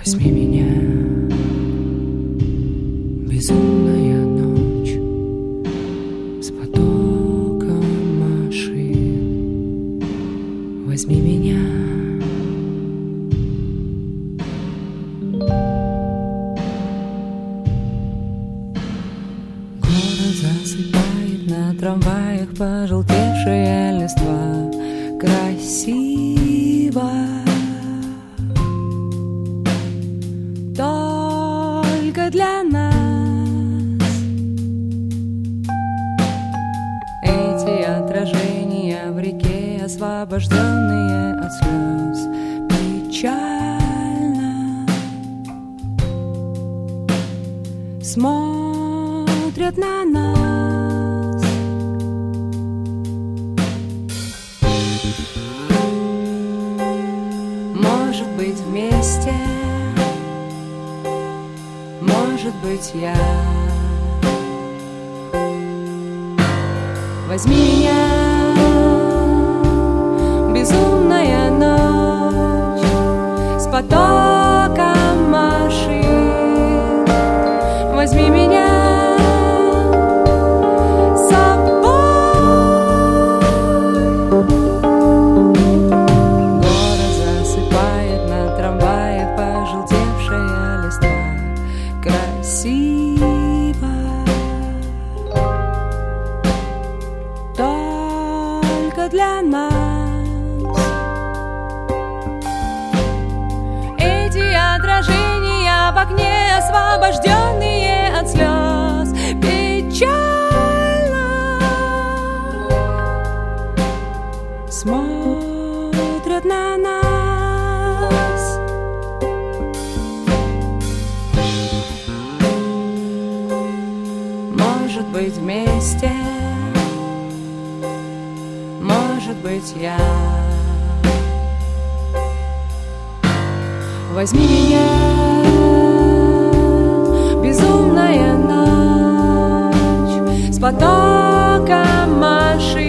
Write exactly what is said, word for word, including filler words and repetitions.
Возьми меня, безумная ночь с потоком машин. Возьми меня. Город засыпает на трамваях пожелтевшая листва. Красиво. Только для нас эти отражения в реке, освобожденные от слез, печально смотрят на нас. Может быть, вместе, может быть, я. Возьми меня, безумная ночь с потоком машин. Возьми меня с собой. Город засыпает на трамваях пожелтевшая листва. Красиво. Только для нас эти отражения в окне, освобожденные от слез, печально смотрят на нас. Может быть, вместе, может быть, я. Возьми меня, безумная ночь с потоком машин.